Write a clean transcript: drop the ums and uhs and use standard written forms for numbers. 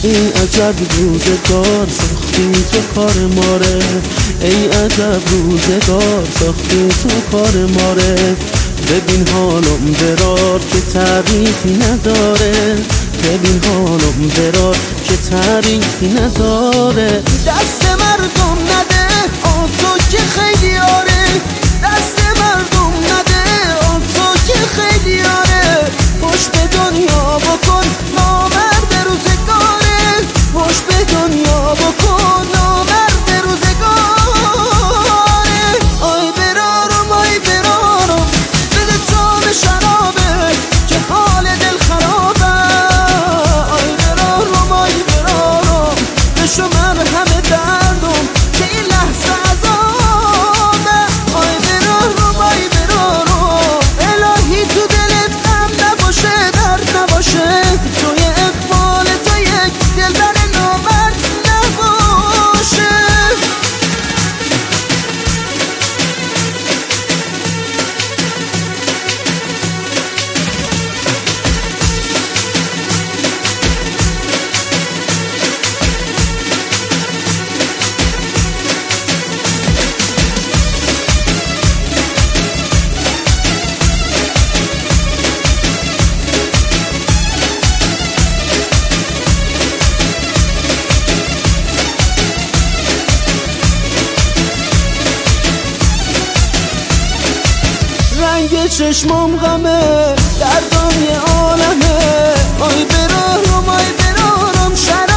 ای عجب روزگار ساختی تو کار ماره، ای عجب روزگار ساختی تو کار ماره. ببین حالم برار که تعریفی نداره، ببین حالم برار که تعریفی نداره. دست مردم نده تو که خیلی آره، دست مردم نده تو که خیلی آره. خوش به دنیا بکن نامرد روزگاره، خوش به دنیا بکن نامرد روزگاره. آی برارم آی برارم بده جام شرابه که حال دل خرابه. آی برارم آی برارم بشو من همه دردم که این لحظه عذابه. آی برارم آی برارم الهی تو دلت غم نباشه درد نباشه، توی اقبال تو یک دلبر نامرد نباشه. رنگ چشمام غمه دردم یه عالمه. آی برارم آی برارم